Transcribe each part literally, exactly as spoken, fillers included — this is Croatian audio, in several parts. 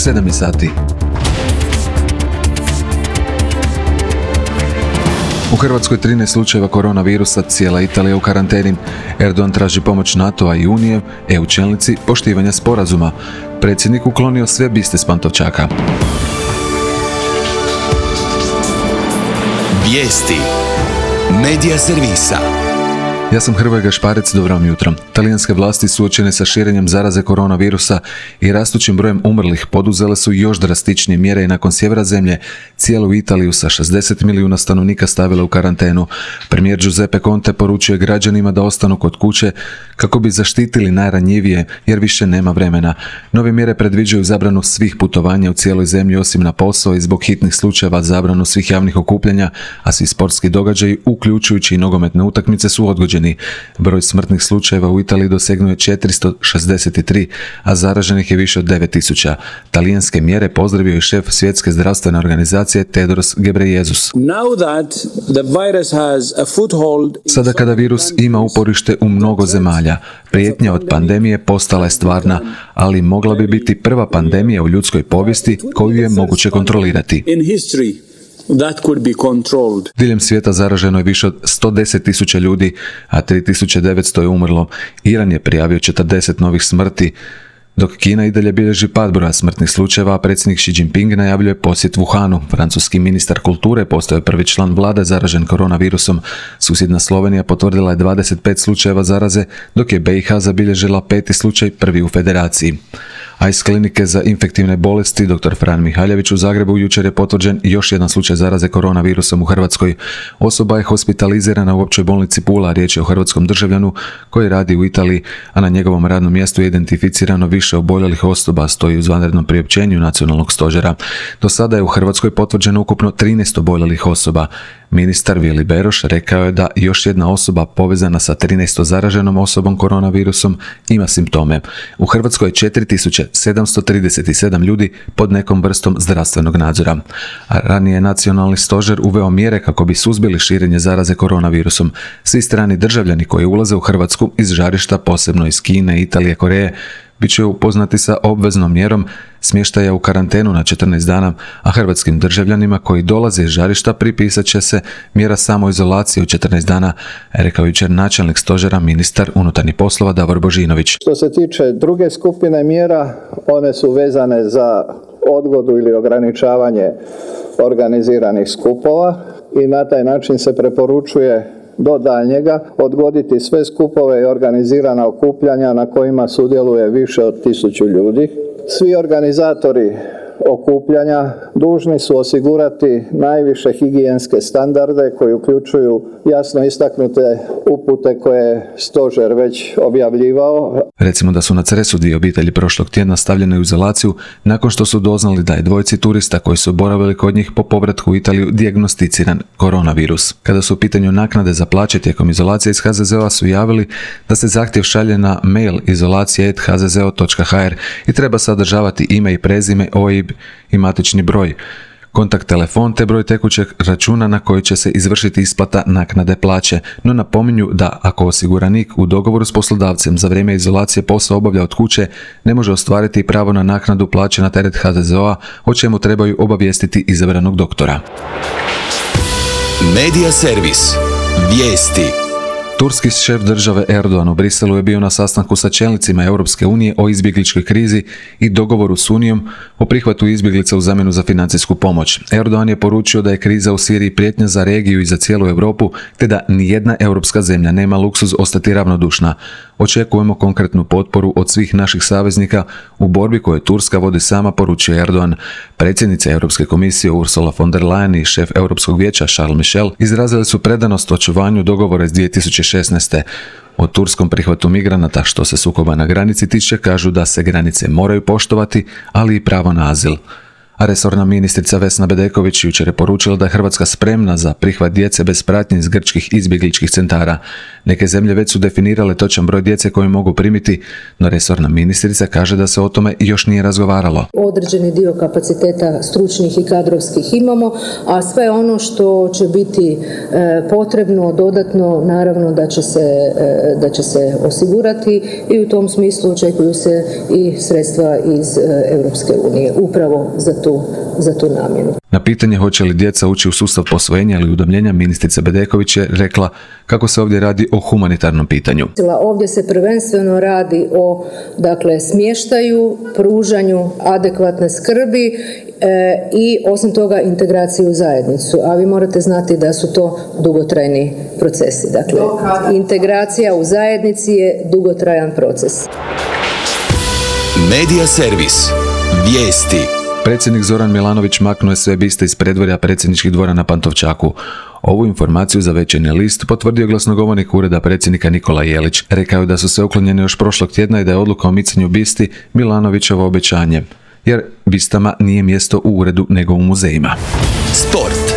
sedam je sati. U Hrvatskoj trinaest slučajeva koronavirusa, cijela Italija u karanteni. Erdogan traži pomoć NATO-a i Unije, E U čelnici poštivanja sporazuma. Predsjednik uklonio sve biste s Pantovčaka. Vijesti Medija servisa. Ja sam Hrvoje Gašparec, dobro vam jutro. Talijanske vlasti suočene sa širenjem zaraze koronavirusa i rastućim brojem umrlih poduzele su još drastičnije mjere i nakon sjevera zemlje cijelu Italiju sa šezdeset milijuna stanovnika stavile u karantenu. Premijer Giuseppe Conte poručuje građanima da ostanu kod kuće kako bi zaštitili najranjivije jer više nema vremena. Nove mjere predviđaju zabranu svih putovanja u cijeloj zemlji osim na posao i zbog hitnih slučajeva zabranu svih javnih okupljanja, a svi sportski događaji, uključujući i nogometne utakmice, su odgođeni. Broj smrtnih slučajeva u Italiji dosegnuo je četiristo šezdeset tri, a zaraženih je više od devet tisuća. Talijanske mjere pozdravio je šef Svjetske zdravstvene organizacije Tedros Ghebreyesus. Sada kada virus ima uporište u mnogo zemalja, prijetnja od pandemije postala je stvarna, ali mogla bi biti prva pandemija u ljudskoj povijesti koju je moguće kontrolirati. That could be controlled. Diljem svijeta zaraženo je više od sto deset tisuća ljudi, a tri tisuće devetsto je umrlo. Iran je prijavio četrdeset novih smrti, dok Kina i dalje bilježi pad broja smrtnih slučajeva, a predsjednik Xi Jinping najavljuje posjet Wuhanu. Francuski ministar kulture postao je prvi član vlade zaražen koronavirusom. Susjedna Slovenija potvrdila je dvadeset pet slučajeva zaraze, dok je B i H zabilježila peti slučaj, prvi u federaciji. A iz klinike za infektivne bolesti dr. Fran Mihaljević u Zagrebu jučer je potvrđen još jedan slučaj zaraze koronavirusom u Hrvatskoj. Osoba je hospitalizirana u općoj bolnici Pula, riječ je o hrvatskom državljanu koji radi u Italiji, a na njegovom radnom mjestu je identificirano više oboljelih osoba, stoji u izvanrednom priopćenju nacionalnog stožera. Do sada je u Hrvatskoj potvrđeno ukupno trinaest oboljelih osoba. Ministar Vili Beroš rekao je da još jedna osoba povezana sa trinaestom zaraženom osobom koronavirusom ima simptome. U Hrvatskoj je četiri tisuće sedamsto trideset sedam ljudi pod nekom vrstom zdravstvenog nadzora. A ranije je nacionalni stožer uveo mjere kako bi suzbili širenje zaraze koronavirusom. Svi strani državljani koji ulaze u Hrvatsku iz žarišta, posebno iz Kine, Italije, Koreje, bit će upoznati sa obveznom mjerom smještaja u karantenu na četrnaest dana, a hrvatskim državljanima koji dolaze iz žarišta pripisat će se mjera samoizolacije u četrnaest dana, rekao jučer načelnik stožera ministar unutarnjih poslova Davor Božinović. Što se tiče druge skupine mjera, one su vezane za odgodu ili ograničavanje organiziranih skupova i na taj način se preporučuje do daljnjega odgoditi sve skupove i organizirana okupljanja na kojima sudjeluje više od tisuću ljudi. Svi organizatori okupljanja dužni su osigurati najviše higijenske standarde koji uključuju jasno istaknute upute koje je stožer već objavljivao. Recimo da su na Cresu dvije obitelji prošlog tjedna stavljene u izolaciju nakon što su doznali da je dvojici turista koji su boravili kod njih po povratku u Italiju dijagnosticiran koronavirus. Kada su u pitanju naknade za plaće tijekom izolacije, iz H Z Z O-a su javili da se zahtjev šalje na mail izolacija at h z z o dot h r i treba sadržavati ime i prezime, O I B i matični broj, kontakt telefon te broj tekućeg računa na koji će se izvršiti isplata naknade plaće, no napominju da ako osiguranik u dogovoru s poslodavcem za vrijeme izolacije posao obavlja od kuće, ne može ostvariti pravo na naknadu plaće na teret H Z Z O-a, o čemu trebaju obavijestiti izabranog doktora. Medija servis. Vijesti. Turski šef države Erdogan u Briselu je bio na sastanku sa čelnicima Europske unije o izbjegličkoj krizi i dogovoru s Unijom o prihvatu izbjeglica u zamjenu za financijsku pomoć. Erdogan je poručio da je kriza u Siriji prijetnja za regiju i za cijelu Europu, te da nijedna europska zemlja nema luksuz ostati ravnodušna. Očekujemo konkretnu potporu od svih naših saveznika u borbi koju Turska vodi sama, poručio Erdogan. Predsjednica Europske komisije Ursula von der Leyen i šef Europskog vijeća Charles Michel izrazili su predanost očuvanju dogovora iz dvije tisuće šesnaeste. O turskom prihvatu migranata što se sukoba na granici tiče kažu da se granice moraju poštovati, ali i pravo na azil. a resorna ministrica Vesna Bedeković jučer je poručila da je Hrvatska spremna za prihvat djece bez pratnje iz grčkih izbjegličkih centara. Neke zemlje već su definirale točan broj djece koju mogu primiti, no resorna ministrica kaže da se o tome još nije razgovaralo. Određeni dio kapaciteta stručnih i kadrovskih imamo, a sve ono što će biti e, potrebno dodatno, naravno da će se, e, da će se osigurati i u tom smislu očekuju se i sredstva iz e, Europske unije upravo za tu, za tu namjenu. Na pitanje hoće li djeca ući u sustav posvojenja ili udomljenja, ministrica Bedeković je rekla kako se ovdje radi o humanitarnom pitanju. Ovdje se prvenstveno radi o dakle, smještaju, pružanju adekvatne skrbi e, i osim toga integraciju u zajednicu. A vi morate znati da su to dugotrajni procesi. Dakle, integracija u zajednici je dugotrajan proces. Medija servis. Vijesti. Predsjednik Zoran Milanović maknuo je sve biste iz predvorja predsjedničkih dvora na Pantovčaku. Ovu informaciju za Večernji list potvrdio glasnogovornik ureda predsjednika Nikola Jelić. Rekao je da su sve uklonjene još prošlog tjedna i da je odluka o micanju bisti Milanovićevo obećanje, jer bistama nije mjesto u uredu nego u muzejima. Sport.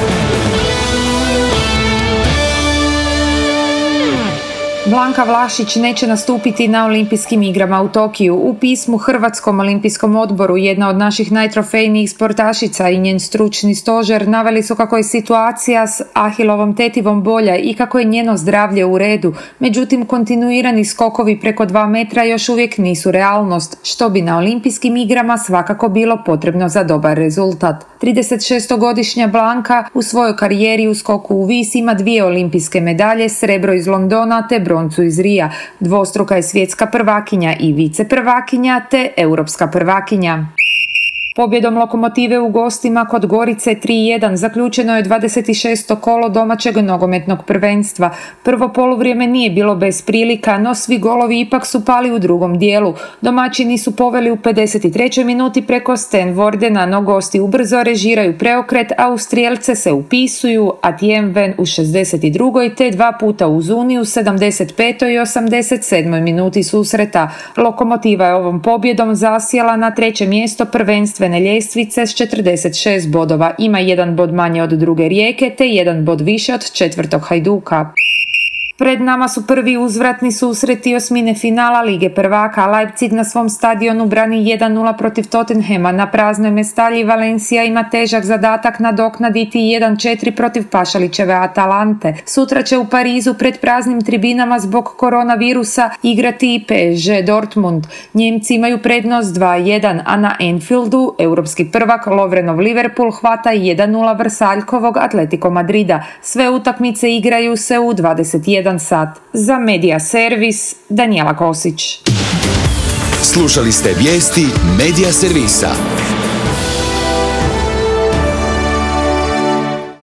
Blanka Vlašić neće nastupiti na olimpijskim igrama u Tokiju. U pismu Hrvatskom olimpijskom odboru, jedna od naših najtrofejnijih sportašica i njen stručni stožer naveli su kako je situacija s Ahilovom tetivom bolja i kako je njeno zdravlje u redu. Međutim, kontinuirani skokovi preko dva metra još uvijek nisu realnost, što bi na olimpijskim igrama svakako bilo potrebno za dobar rezultat. tridesetšestogodišnja Blanka u svojoj karijeri u skoku u vis ima dvije olimpijske medalje, srebro iz Londona te broncu iz Rija. Dvostruka je svjetska prvakinja i viceprvakinja te europska prvakinja. Pobjedom Lokomotive u gostima kod Gorice tri jedan zaključeno je dvadeset šesto kolo domaćeg nogometnog prvenstva. Prvo poluvrijeme nije bilo bez prilika, no svi golovi ipak su pali u drugom dijelu. Domaćini su poveli u pedeset trećoj minuti preko Stan Wardena, no gosti ubrzo režiraju preokret, Austrijelce se upisuju, a Tjemven u šezdeset drugoj te dva puta uz Uniju u sedamdeset petoj i osamdeset sedmoj minuti susreta. Lokomotiva je ovom pobjedom zasjela na treće mjesto prvenstvene ljestvice s četrdeset šest bodova, ima jedan bod manje od druge Rijeke te jedan bod više od četvrtog Hajduka. Pred nama su prvi uzvratni susreti osmine finala Lige prvaka. Leipzig na svom stadionu brani jedan nula protiv Tottenhema. Na praznoj Mestalji Valencia ima težak zadatak nadoknaditi jedan četiri protiv Pašalićeve Atalante. Sutra će u Parizu pred praznim tribinama zbog koronavirusa igrati i P S G Dortmund. Njemci imaju prednost dva jedan, a na Anfieldu europski prvak Lovrenov Liverpool hvata jedan nula Vrsaljkovog Atletico Madrida. Sve utakmice igraju se u dvadeset jedan sat. Za Medija servis, Danijela Kosić. Slušali ste vijesti Medija servisa.